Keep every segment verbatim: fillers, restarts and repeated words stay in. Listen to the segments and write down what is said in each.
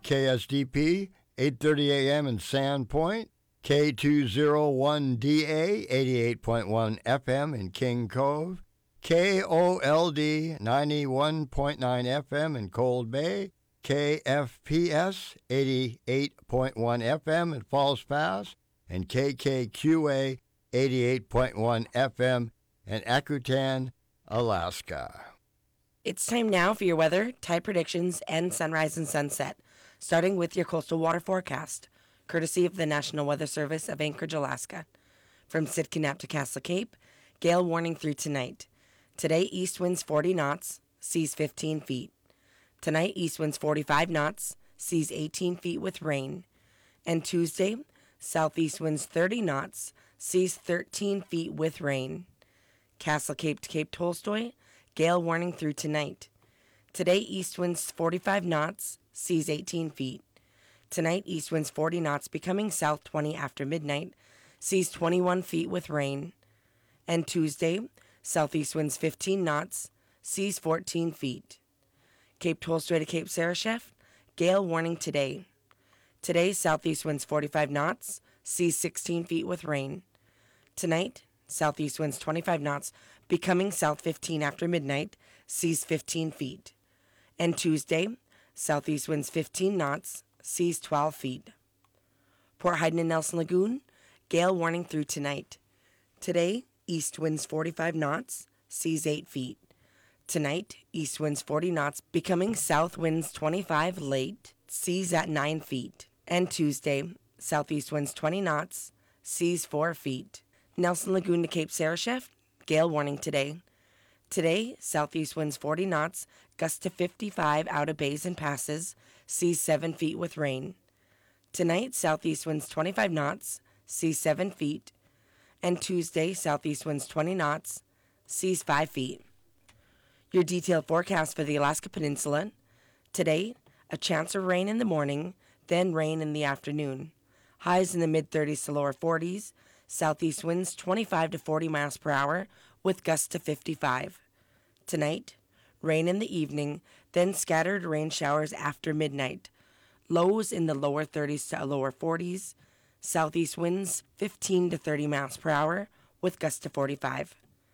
K S D P, eight thirty a.m. in Sandpoint, K two oh one D A, eighty-eight point one F M in King Cove, K O L D, ninety-one point nine F M in Cold Bay, K F P S, eighty-eight point one F M in Falls Pass, and K K Q A, eighty-eight point one F M in Akutan, Alaska. It's time now for your weather, tide predictions, and sunrise and sunset, starting with your coastal water forecast, courtesy of the National Weather Service of Anchorage, Alaska. From Sitka to Castle Cape, gale warning through tonight. Today, east winds forty knots, seas fifteen feet. Tonight, east winds forty-five knots, seas eighteen feet with rain. And Tuesday, southeast winds thirty knots, seas thirteen feet with rain. Castle Cape to Cape Tolstoy, gale warning through tonight. Today, east winds forty-five knots, seas eighteen feet. Tonight, east winds forty knots, becoming south twenty after midnight, seas twenty-one feet with rain. And Tuesday, southeast winds fifteen knots, seas fourteen feet. Cape Tolstoy to Cape Sarashef, gale warning today. Today, southeast winds forty-five knots, seas sixteen feet with rain. Tonight, southeast winds twenty-five knots, becoming south fifteen after midnight, seas fifteen feet. And Tuesday, southeast winds fifteen knots, seas twelve feet. Port Hayden and Nelson Lagoon, gale warning through tonight. Today, east winds forty-five knots, seas eight feet. Tonight, east winds forty knots, becoming south winds twenty-five late, seas at nine feet. And Tuesday, southeast winds twenty knots, seas four feet. Nelson Lagoon to Cape Sarashef, gale warning today. Today, southeast winds forty knots, gusts to fifty-five out of bays and passes, seas seven feet with rain. Tonight, southeast winds twenty-five knots, seas seven feet. And Tuesday, southeast winds twenty knots, seas five feet. Your detailed forecast for the Alaska Peninsula. Today, a chance of rain in the morning, then rain in the afternoon. Highs in the mid-thirties to lower forties. Southeast winds twenty-five to forty miles per hour with gusts to fifty-five. Tonight, rain in the evening, then scattered rain showers after midnight. Lows in the lower thirties to lower forties. Southeast winds fifteen to thirty miles per hour with gusts to forty-five.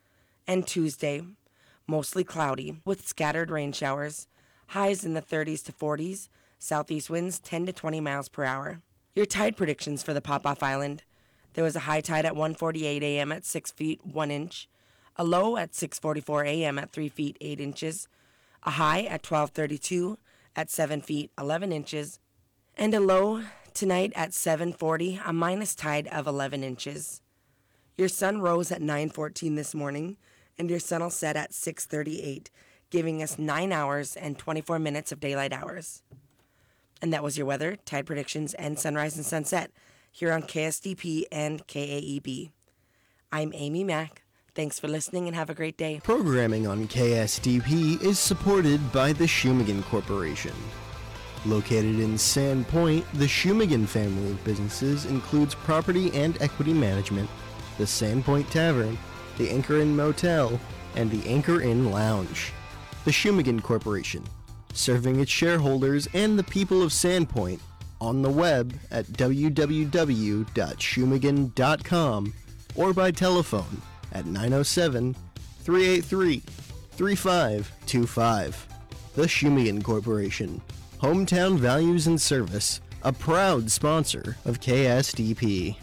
And Tuesday, mostly cloudy with scattered rain showers. Highs in the thirties to forties. Southeast winds ten to twenty miles per hour. Your tide predictions for the Pop-Off Island. There was a high tide at one forty-eight a.m. at six feet one inch, a low at six forty-four a.m. at three feet eight inches, a high at twelve thirty-two at seven feet eleven inches, and a low tonight at seven forty, a minus tide of eleven inches. Your sun rose at nine fourteen this morning, and your sun will set at six thirty-eight, giving us nine hours and twenty-four minutes of daylight hours. And that was your weather, tide predictions, and sunrise and sunset here on K S D P and K A E B. I'm Amy Mack. Thanks for listening and have a great day. Programming on K S D P is supported by the Shumagan Corporation. Located in Sandpoint, the Shumagan family of businesses includes property and equity management, the Sandpoint Tavern, the Anchor Inn Motel, and the Anchor Inn Lounge. The Shumagan Corporation, serving its shareholders and the people of Sandpoint on the web at w w w dot shumagan dot com or by telephone at nine oh seven, three eight three, three five two five. The Shumagan Corporation, hometown values and service, a proud sponsor of K S D P.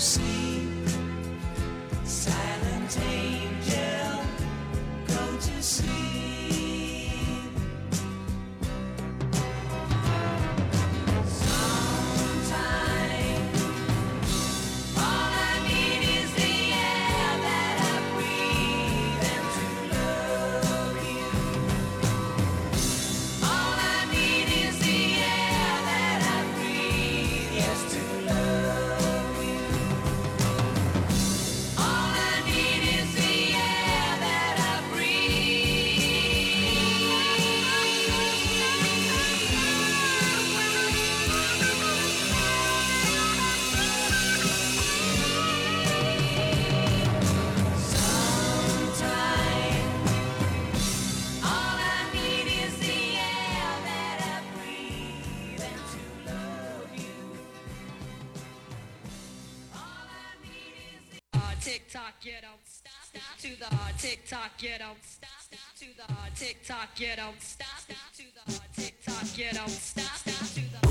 sleep. Silent angel, go to sleep. Sometime, all I need is the air that I breathe and to love you. All I need is the air that I breathe, yes, to love you. All I need is the air that I Sometime, all I need is the air that I breathe and to love you. All I need is the Uh, tick tock, you don't stop, stop to the uh, tick tock, you don't stop, stop to the uh, tick tock, you don't stop, stop to the uh, tick tock, you don't stop, stop to the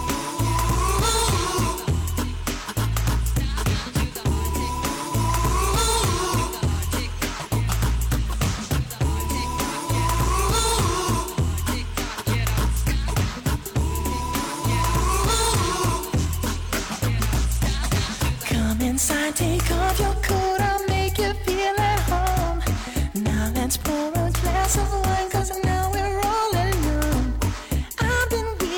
Come inside, take off your coat, I'll make you feel at home. Now let's pour a glass of wine, cause now we're all alone. I've been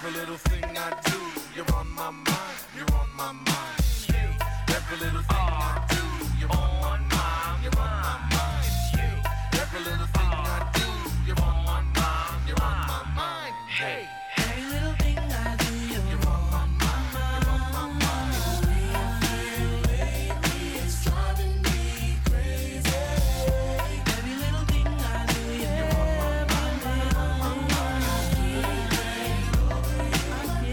Every little thing I do, you're on my mind, you're on my mind. Hey, every little thing I do, you're on my mind, you're on my mind. Hey, every little thing I do, you're on my mind, you're on my mind. Hey, every little thing I do, you're on my mind, you're on my mind. The way I feel lately, it's driving me crazy. Every little thing I do, you're on my mind, you're on my mind.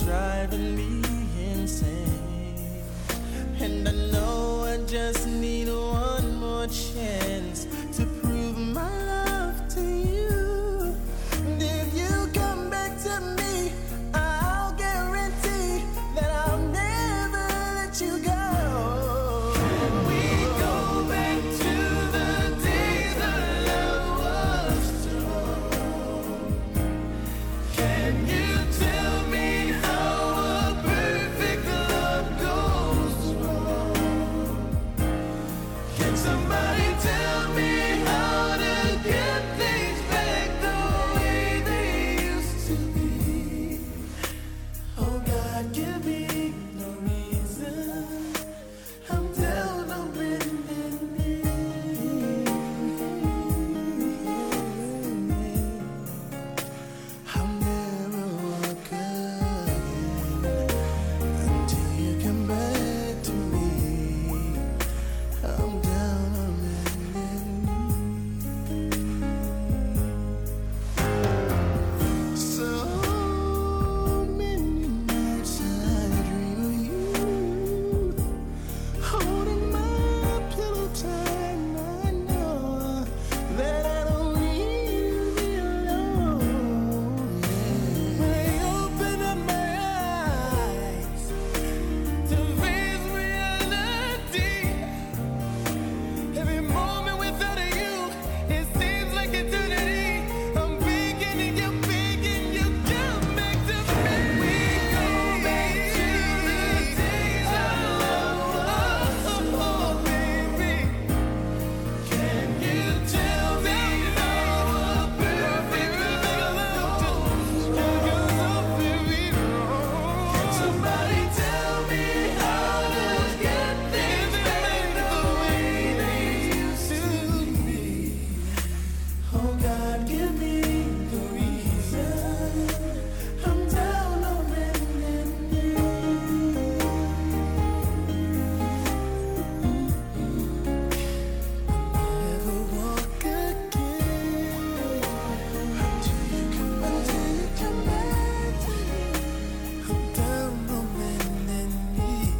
driving me insane. And I know I just need one more chance to prove my love to you. And if you come back to me, I'll guarantee that I'll never let you go. Can we go back to the days our love was strong? Can you tell me how a perfect love goes wrong? Can somebody tell me how to get things back the way they used to be? Oh God, give me no reason. I'm down on bending knee. I'll never walk again until you come back to me. I'm down on bending knee. So many nights I dream of you, holding my pillow tight. And I know that I don't need to be alone. When I open up my eyes to face reality, every moment without you, it seems like eternity. I'm begging you, begging you, come back to me. We go back to the days our love was. Oh, baby, can you tell me how a perfect love goes? Because I'm very wrong. Can somebody tell me how to get things back the way they used to be? Oh God, give me the reason. I'm down on bending knee. I'll never walk again until you come back, till you come back to me. I'm down on bending knee.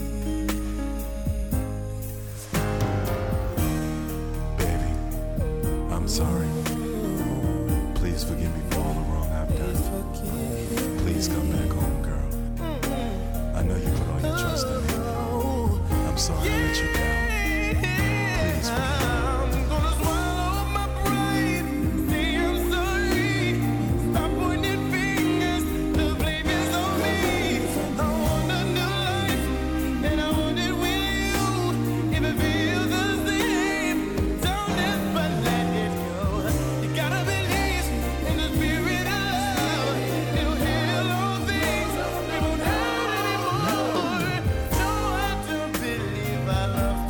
Baby, I'm sorry. Please forgive me for all the wrong I've done. Please come back home, girl. I know you put all your trust in me. I'm sorry I let you down. Please forgive me. I'm gonna swallow my pride. Say I'm sorry. Stop pointing fingers. The blame is on me. I want a new life, and I want it with you. If it feels the same, don't ever let it go. You gotta believe in the spirit of love. It'll heal all things. It won't hurt anymore. No, I don't believe I love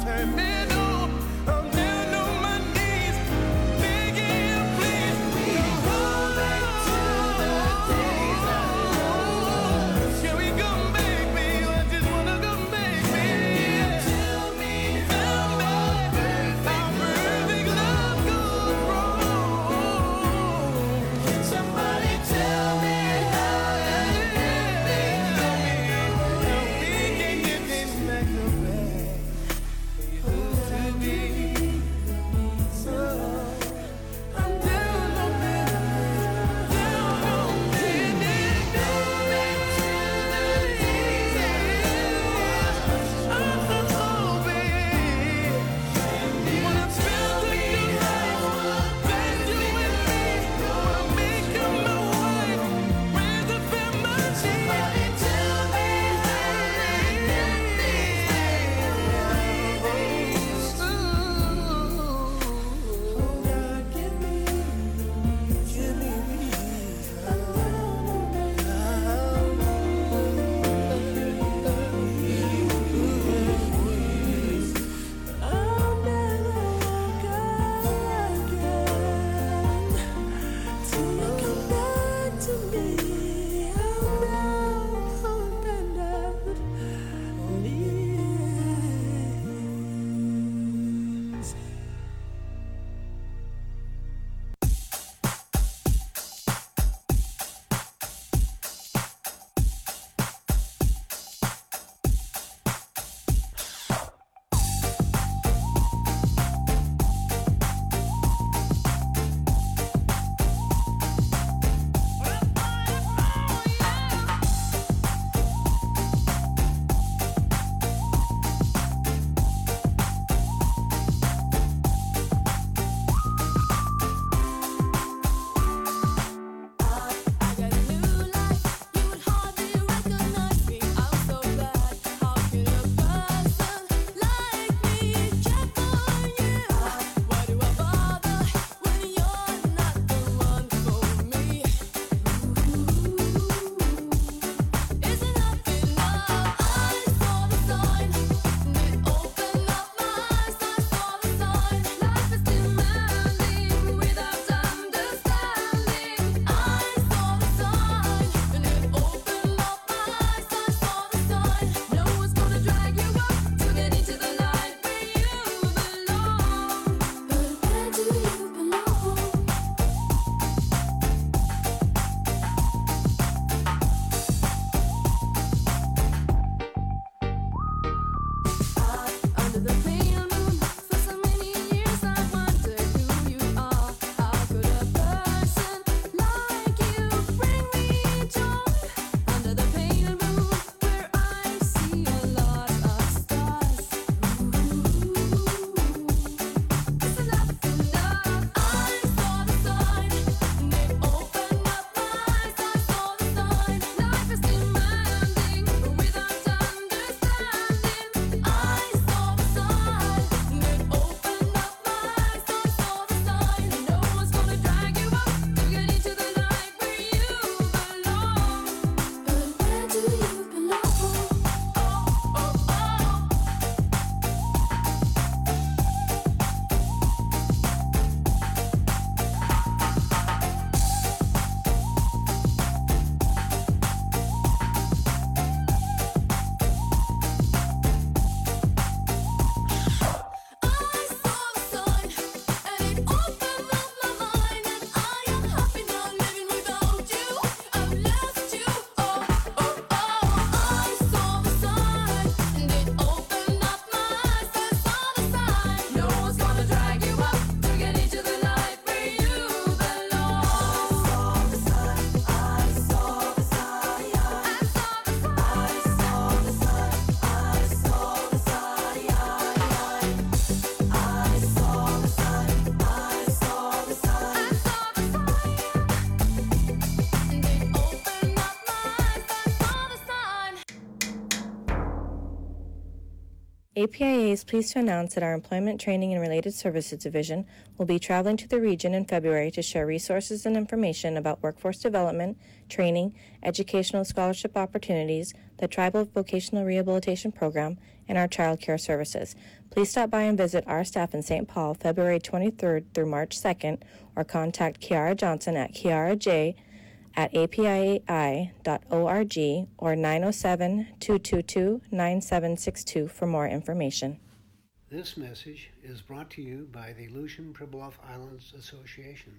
A P I A is pleased to announce that our Employment Training and Related Services Division will be traveling to the region in February to share resources and information about workforce development, training, educational scholarship opportunities, the Tribal Vocational Rehabilitation Program, and our child care services. Please stop by and visit our staff in Saint Paul February twenty-third through March second, or contact Kiara Johnson at Kiara J at a p i a i dot org or nine oh seven, two two two, nine seven six two for more information. This message is brought to you by the Aleutian Pribilof Islands Association.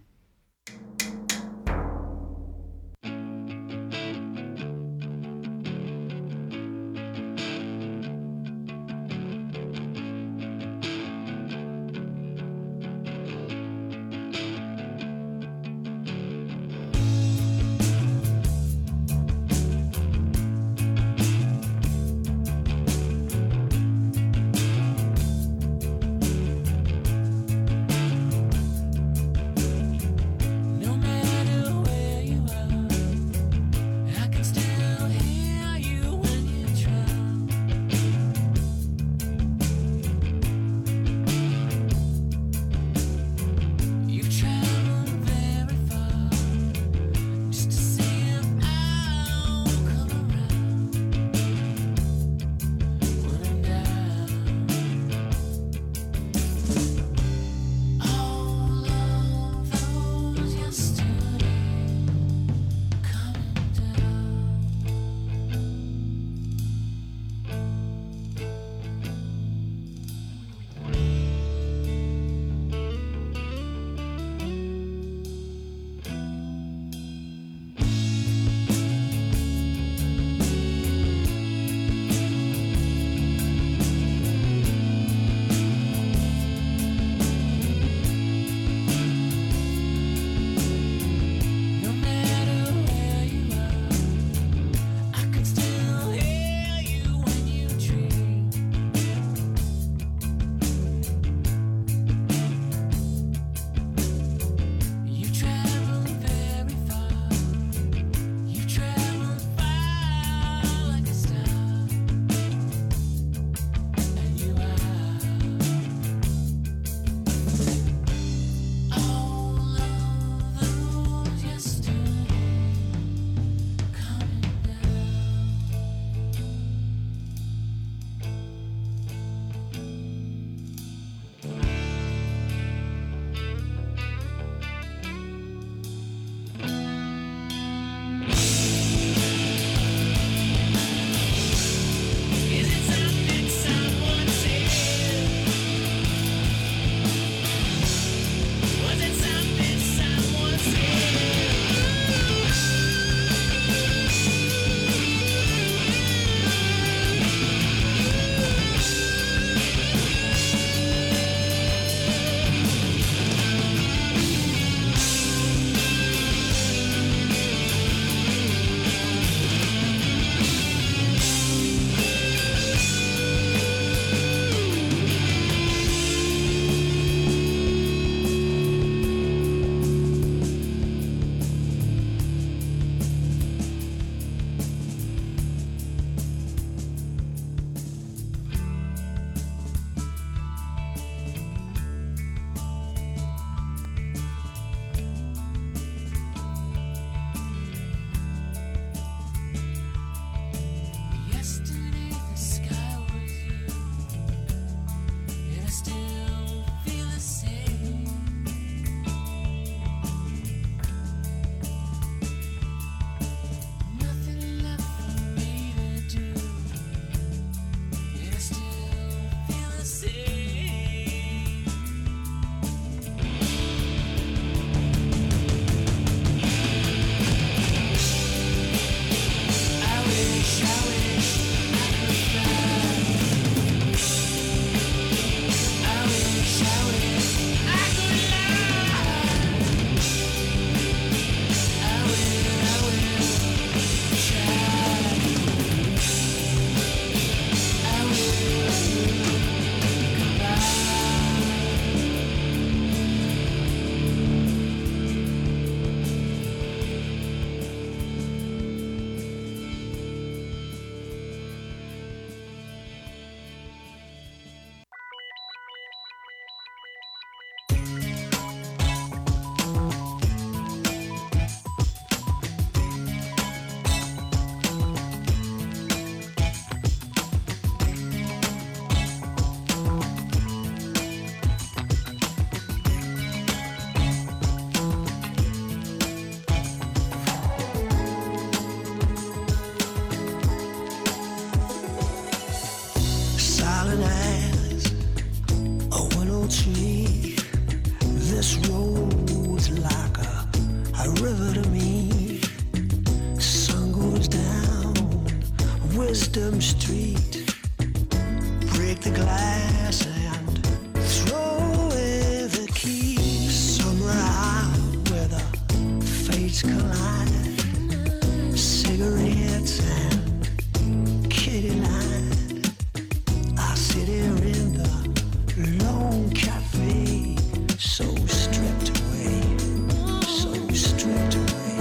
to me. This road's like a, a river to me. Sun goes down Wisdom Street. Break the glass and throw away the key. Somewhere out where the fates collide. Cigarettes and kitty line. I sit here in the lone cafe, so stripped away, so stripped away.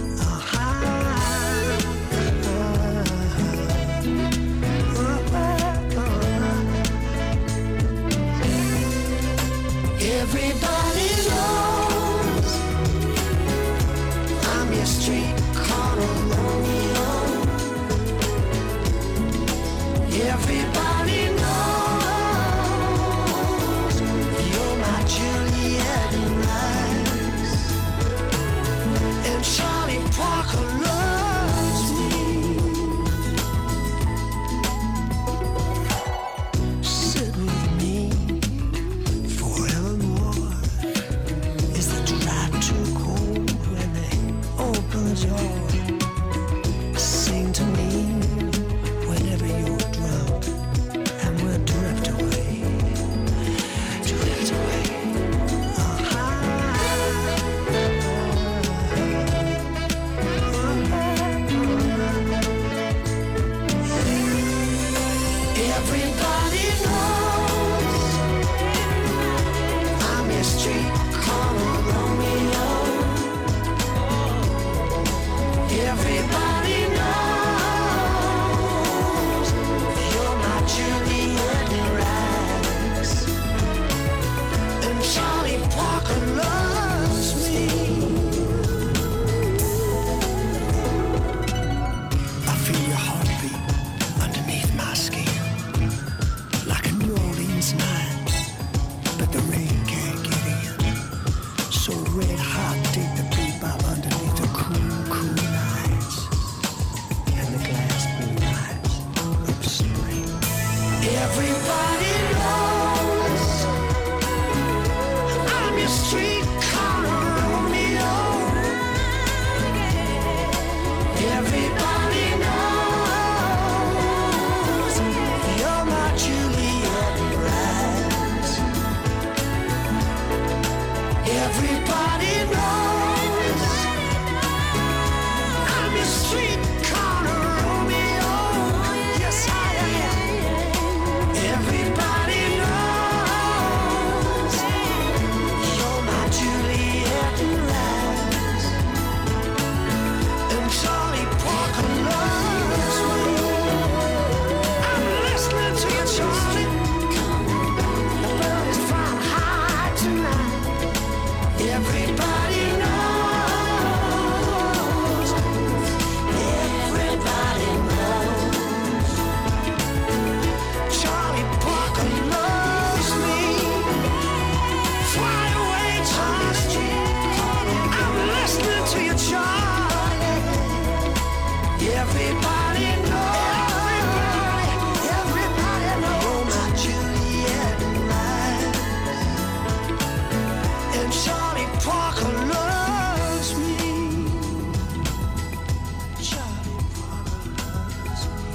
Everybody knows I'm your street corner Romeo. Everybody knows you're my Juliet and Rice. And Charlie Parker loves me. Sit with me forevermore. Is the drive too cold when they open the door? Sing to me whenever you're drunk, and we'll drift away, drift away. Everybody knows I'm your street corner Romeo. Everybody knows you're my Juliet and Rice. And Charlie Parker loves me. I feel your heartbeat underneath my skin, like a New Orleans night, but the rain can't get in. So red hot, take the beat up underneath the cool, cool nights and the glass blue lights of spring. Everybody knows I'm your street corner Romeo. Everybody knows you're my Juliet and Rice. Everybody knows I'm your street corner Romeo. Yes, I am. Everybody knows you're my Juliet and Rice. And Charlie Parker loves me. I'm listening to you, Charlie. The bird is flying high tonight. Everybody knows. Everybody knows. Charlie Parker loves me. Fly away, Charlie. I'm listening to you, Charlie. Everybody knows. Everybody knows my Juliet and Rice. And Charlie Parker loves me. Charlie Parker loves me.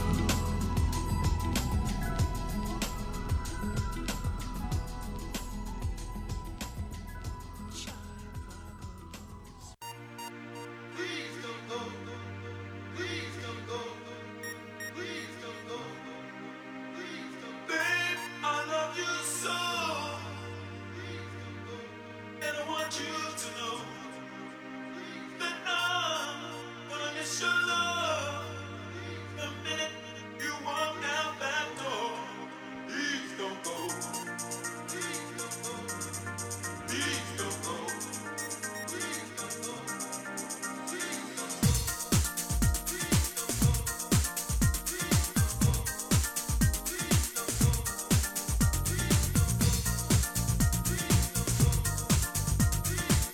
Please don't go. Please don't go. Please don't go. Please don't go. Babe, I love you so. Please don't go. And I want you to know that I'm gonna miss your love the minute you walk out that door. Please don't go. Please don't go. Please don't go. Please don't go. Please don't go. Please don't go.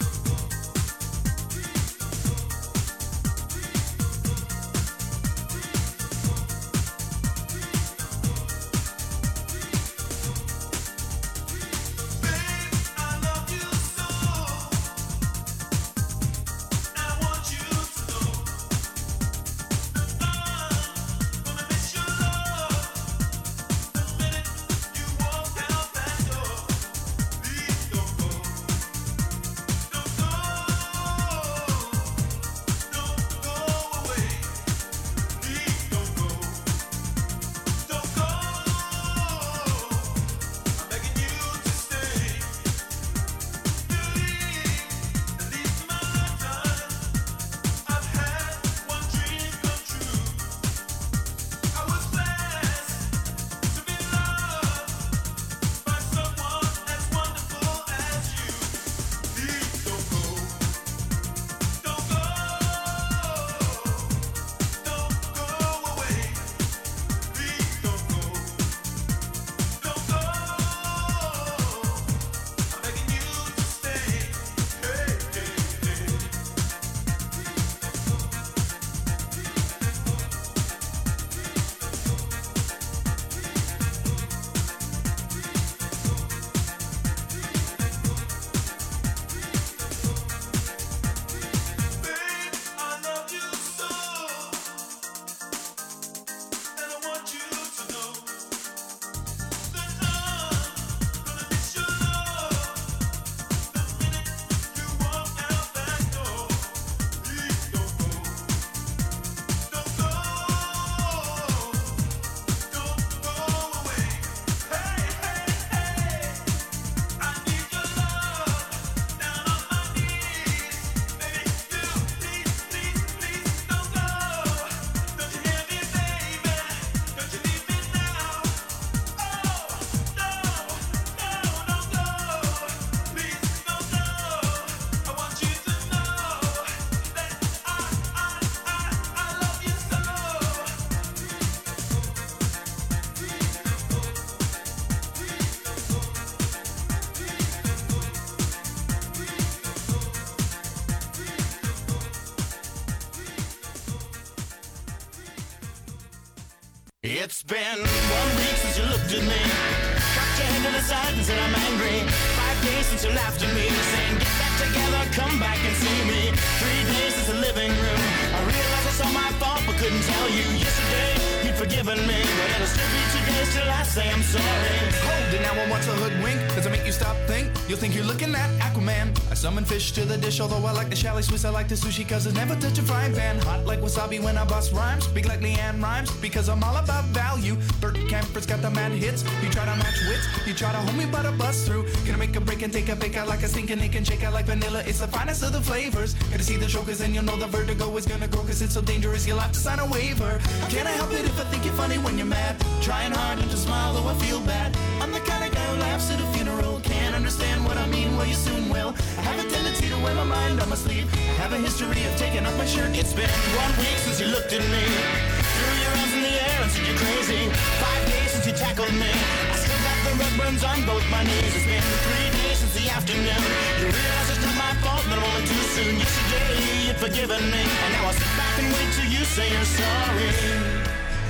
It's been one week since you looked at me, cocked your head to the side and said I'm angry. Five days since you laughed at me, saying get back together, come back and see me. Three days since the living room, I realized it's all my fault but couldn't tell you. Yesterday you'd forgiven me, but it'll still be two days till I say I'm sorry. Hold it, now I want to hoodwink. Does it make you stop think? You'll think you're looking at Aquaman. I summon fish to the dish, although I like the chalet Swiss, I like the sushi, cause it's never touch a frying pan. Hot like wasabi when I bust rhymes, big like Leanne rhymes, because I'm all about value. Bert Camper's got the mad hits. You try to match wits, you try to hold me but I bust through. Gonna make a break and take a bake out like a stinking Nick and shake out like vanilla. It's the finest of the flavors. Gotta see the show cause then you'll know the vertigo is gonna grow, cause it's so dangerous you'll have to sign a waiver. Can't I help it if I think you're funny when you're mad? Trying hard not to smile though I feel bad. I'm the kind of guy who laughs at a funeral. Can't understand what I mean, well you soon will. I have a tendency to wear my mind on my sleeve. I have a history of taking off my shirt. It's been one week since you looked at me, threw your arms in the air and said you're crazy. Five days since you tackled me, I still got the red burns on both my knees. It's been three days since the afternoon, you realize it's not my fault, but I'm only too soon. Yesterday you'd forgiven me, and now I'll sit back and wait till you say you're sorry.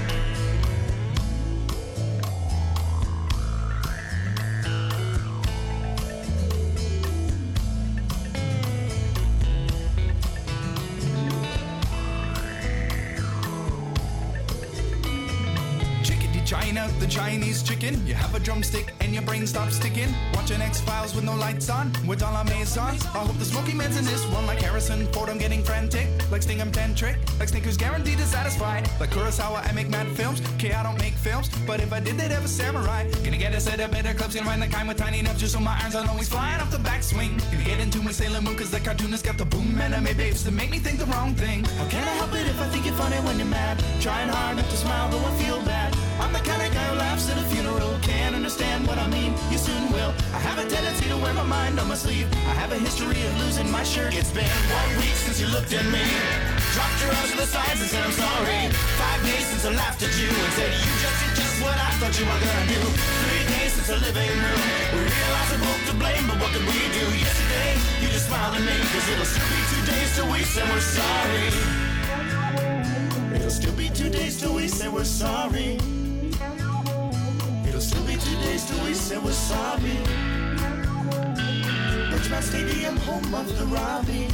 China, the Chinese chicken. You have a drumstick and your brain stops sticking. Watching X-Files with no lights on, with all our maze on. I hope the smoky man's in this one like Harrison Ford. I'm getting frantic, like Sting I'm tantric, like Snickers guaranteed to satisfy. Like Kurosawa, I make mad films. Okay, I don't make films, but if I did, they'd have a samurai. Gonna get a set of better clips, gonna find the kind with tiny nubs just so my irons aren't always flying off the backswing. Gonna get into my Sailor Moon cause the cartoonist got the boom anime babes that make me think the wrong thing. How can I help it if I think you're funny when you're mad? Trying hard not to smile though I feel bad. I'm the kind of guy who laughs at a funeral. Can't understand what I mean, you soon will. I have a tendency to wear my mind on my sleeve. I have a history of losing my shirt. It's been one week since you looked at me, dropped your arms to the sides and said I'm sorry. Five days since I laughed at you and said you just did just what I thought you were gonna do. Three days since the living room, we realized we're both to blame, but what could we do? Yesterday, you just smiled at me, cause it'll still be two days till we say we're sorry. It'll still be two days till we say we're sorry. It'll still be two days till we say we're sorry. Richmond Stadium, home of the Robbie.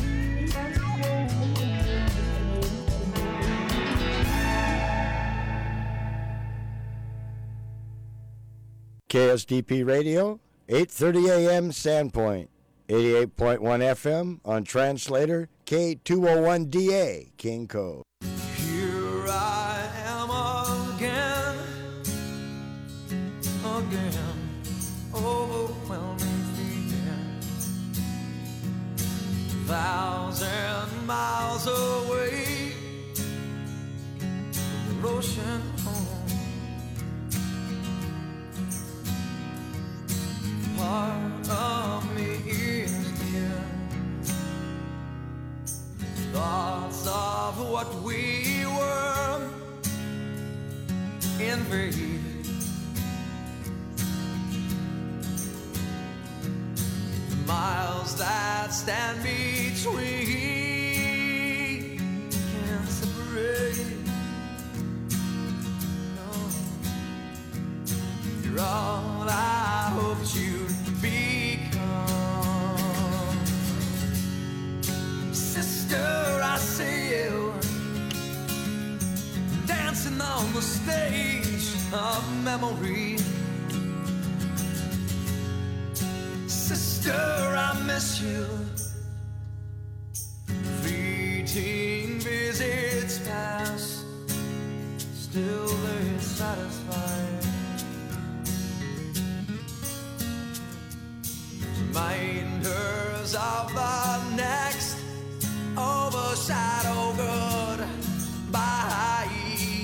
K S D P Radio, eight thirty a m Sandpoint, eighty-eight point one F M on translator K two oh one D A, King Cove. Here I am again, again, overwhelming feeling, thousand miles away from the ocean home. Part of me is here, thoughts of what we were invade. Miles that stand between can't separate. No, you're all I hoped you'd become. Sister, I see you dancing on the stage of memory. Sister, I miss you. Fleeting visits pass, still they satisfy. Reminders of the next overshadow goodbye.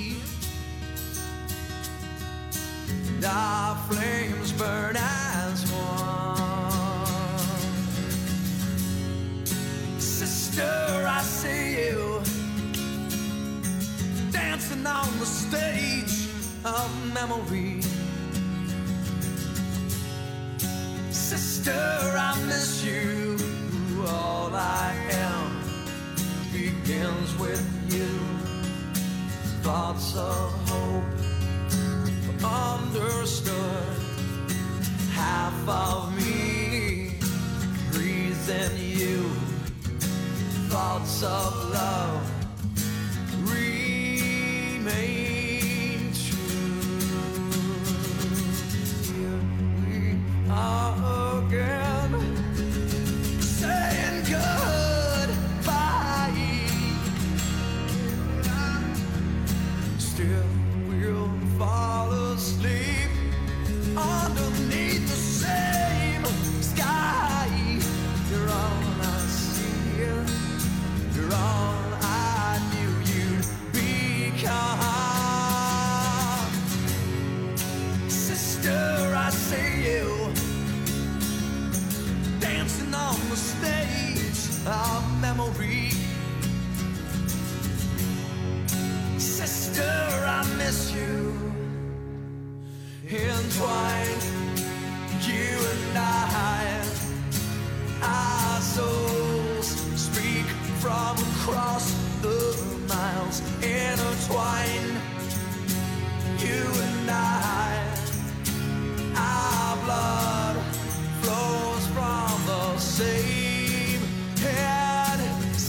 And our flames burn as one. Sister, I see you dancing on the stage of memory. Sister, I miss you. All I am begins with you. Thoughts of hope understood. Half of me breathing you, thoughts of love remain true. Here we are again, saying goodbye. Still we'll fall asleep underneath the same sky. You're all I see, you're all I knew you'd become. Sister, I see you dancing on the stage of memory. Sister, I miss you. Entwined, you and I, our souls speak from across the miles. Intertwined, you and I, our blood flows from the same head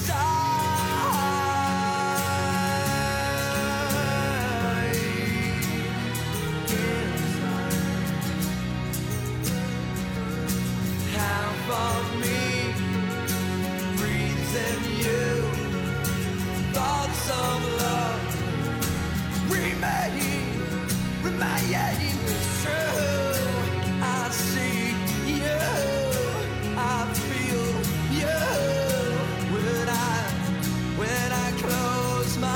half of me breathes in you, thoughts of love remain, remain true. I see you, I feel you when I, when I close my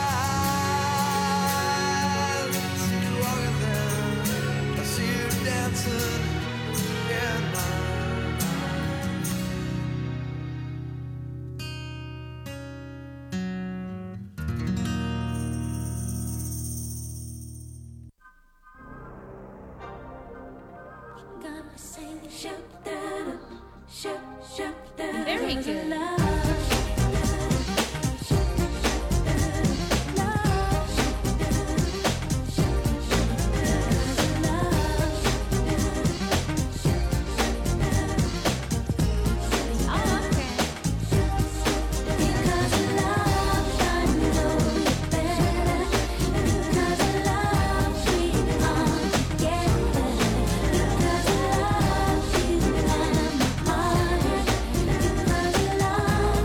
eyes. I see you walking there, I see you dancing in my Very good. Love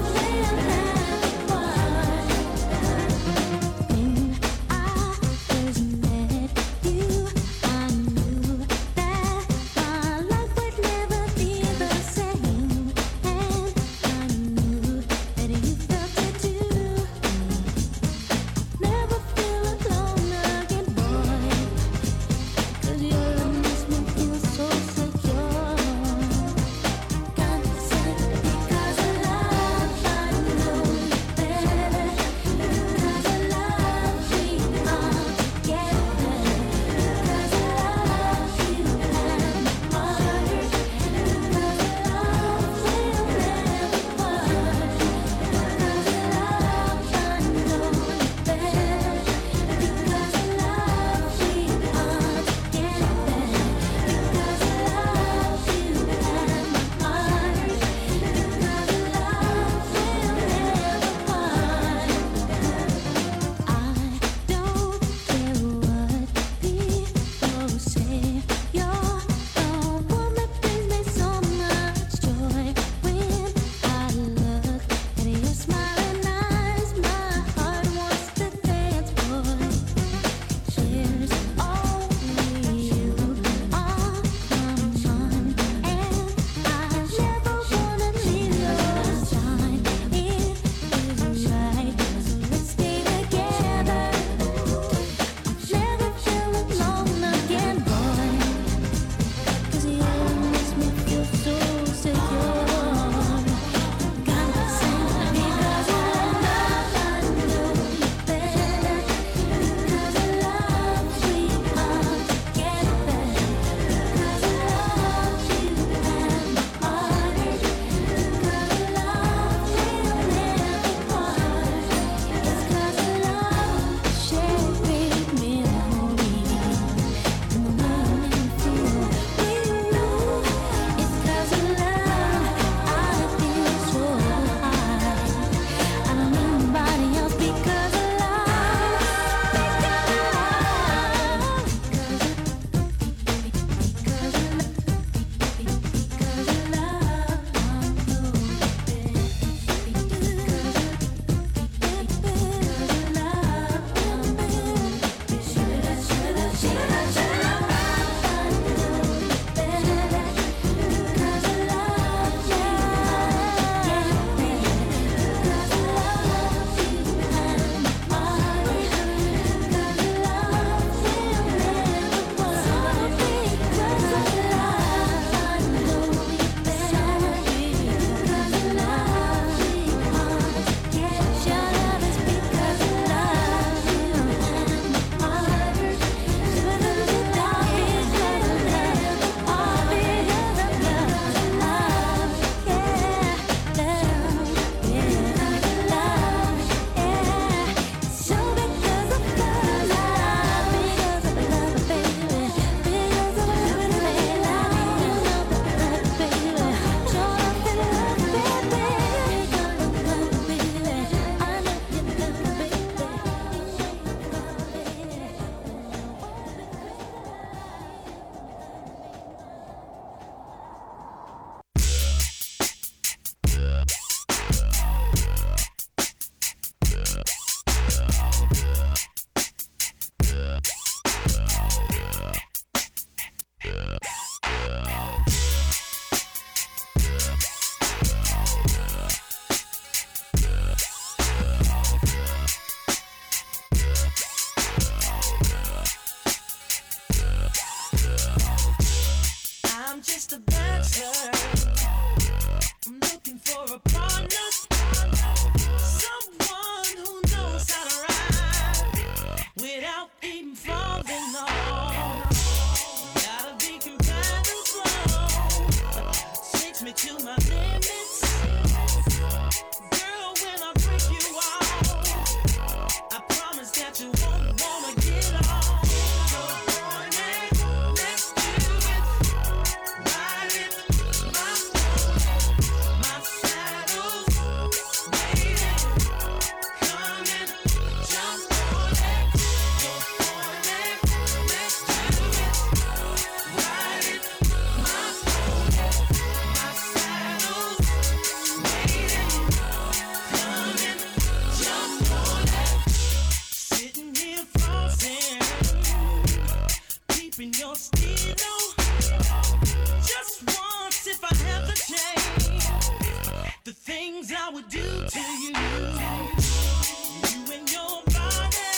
me to my limits. Girl, when I break you off, I promise that you won't wanna get off. You're horny, let's do it. Ride it, my my saddle's waiting. Come and jump on it. You're horny, let's do it. Ride it, my my saddle's waiting. Come and jump on it. Sitting here frozen, keeping your stilo. Just once, if I have the chance, the things I would do to you, you and your body,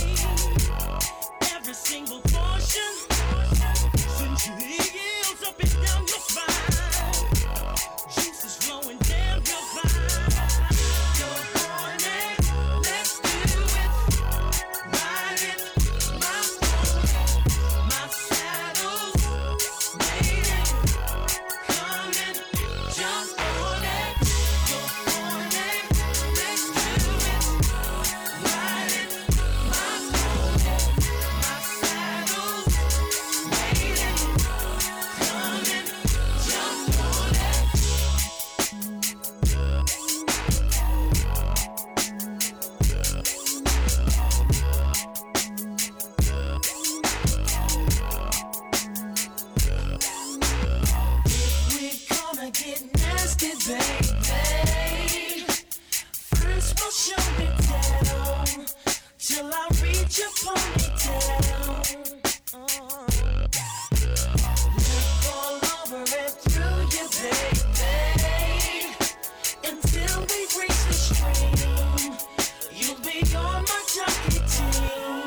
every single portion, since your heels up and down your spine, juices flowing down your spine. You're horny, let's do it. Ride it, my my saddle's waiting. Come and jump on it. You're horny, let's do it. Ride it, my my saddle's waiting. Come and jump on it. We're gonna get nasty, baby. First we'll show it down till I reach your ponytail. Look all over and through you, baby, until we reach the stream. You'll be on my jockey team.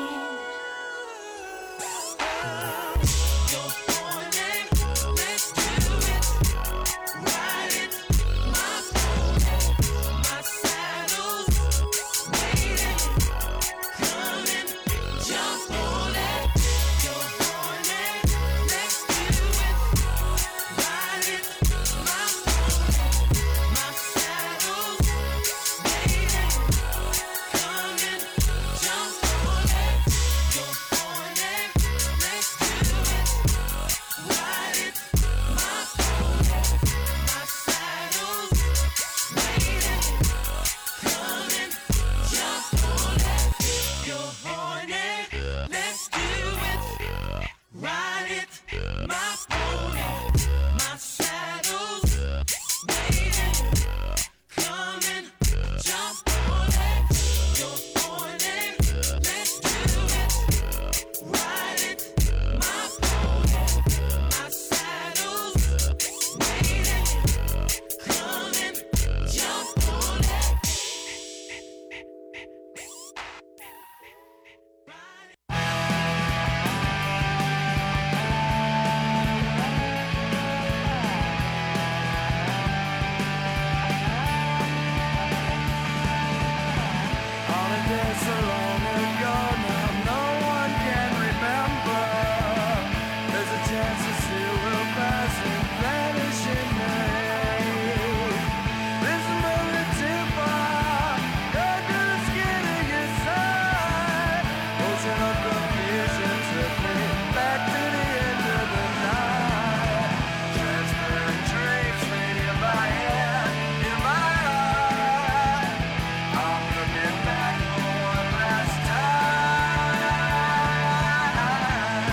You're horny, let's do it. Ride it, my my saddle's waiting. Come and jump on it. You're horny, let's do it. Ride it, my my saddle's waiting. Come and jump on it. You're horny, let's do it. Ride it, my my saddle's waiting. Come and jump on it. You're horny, let's do it. Ride it, my pony, my saddle's waiting. Come and jump on it. You're horny, let's do it. Ride it, my pony, my saddle's waiting. Come and jump on it. Holidays so long ago now, no one can remember. There's a chance it still will pass and vanish in the haze. This moment too far, go to the skin of your side. Ocean of confusion took me back to the end of the night. Transparent dreams made in my head, in my heart. I'm looking back for one last time.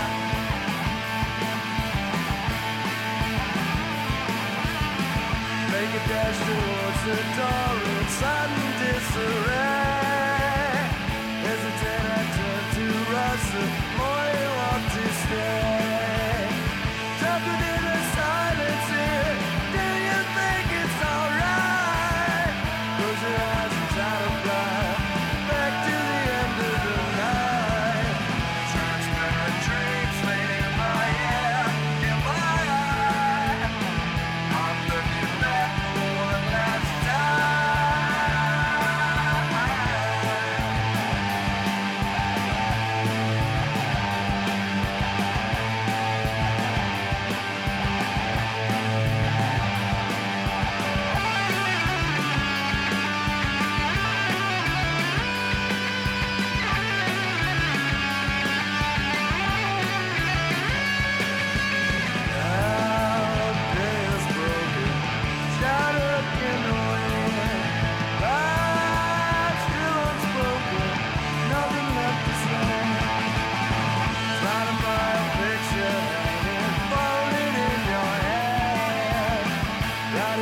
Make a dash towards the door in sudden disarray. Hesitate, I turn to rush, the more you want to stay. Jumping in the silence here, do you think it's alright? Close your eyes and try to fly back to the end of the night. Transparent dreams made in my head, in my eye. I'm looking back for one last time.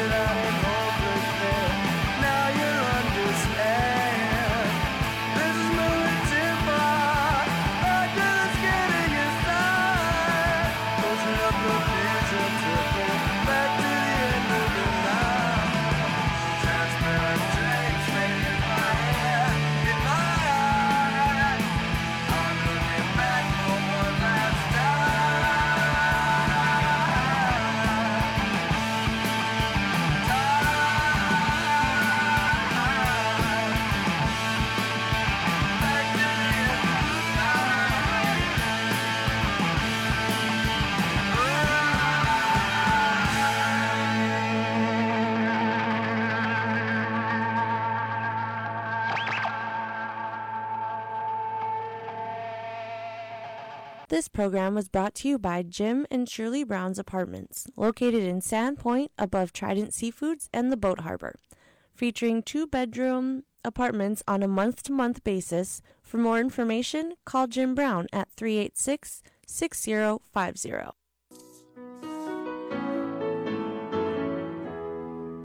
that I had hopeless then. Now you'll understand. This is moving too far. I just getting inside. Closing up the future to go back to the end of the night. Transparent drapes fading in my hair, in my eyes. I'm looking back for one last time. This program was brought to you by Jim and Shirley Brown's Apartments, located in Sandpoint above Trident Seafoods and the Boat Harbor, featuring two-bedroom apartments on a month-to-month basis. For more information, call Jim Brown at three eight six, six zero five zero.